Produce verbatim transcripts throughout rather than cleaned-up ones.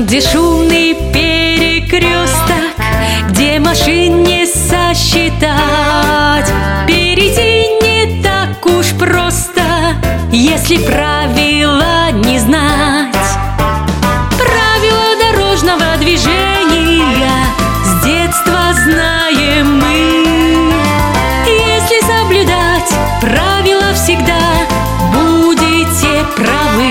где шумный перекресток, где машин не сосчитать. Перейти не так уж просто, если правила не знать. Правила дорожного движения с детства знаем мы. Если соблюдать правила всегда, будете правы.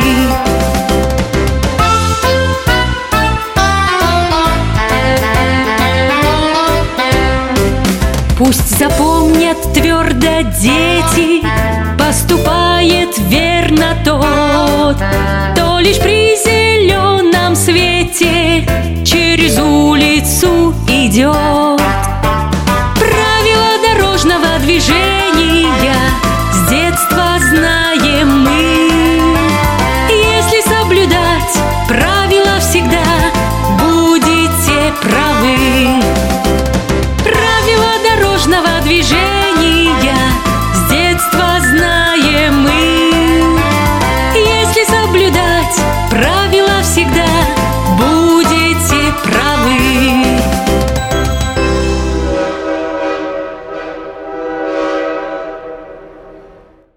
Пусть запомнят твердо дети, поступает верно тот, кто лишь при зеленом свете через улицу идет. Правила дорожного движения с детства знаем мы. Если соблюдать правила всегда, будете правы.